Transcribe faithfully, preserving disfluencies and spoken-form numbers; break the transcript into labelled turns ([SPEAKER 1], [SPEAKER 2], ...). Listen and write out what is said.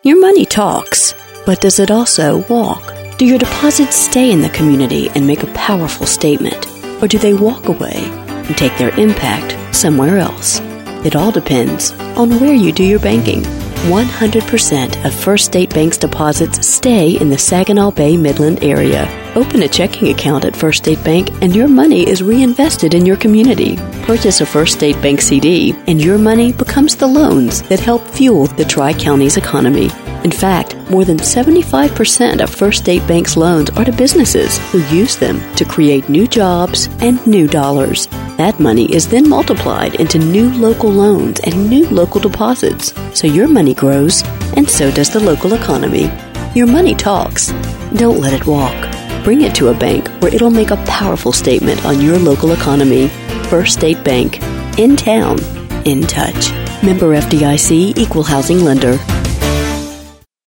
[SPEAKER 1] Your money talks, but does it also walk? Do your deposits stay in the community and make a powerful statement, or do they walk away and take their impact somewhere else? It all depends on where you do your banking. one hundred percent of First State Bank's deposits stay in the Saginaw Bay Midland area. Open a checking account at First State Bank and your money is reinvested in your community. Purchase a First State Bank C D and your money becomes the loans that help fuel the Tri-County's economy. In fact, more than seventy-five percent of First State Bank's loans are to businesses who use them to create new jobs and new dollars. That money is then multiplied into new local loans and new local deposits. So your money grows, and so does the local economy. Your money talks. Don't let it walk. Bring it to a bank where it'll make a powerful statement on your local economy. First State Bank. In town. In touch. Member F D I C, Equal Housing Lender.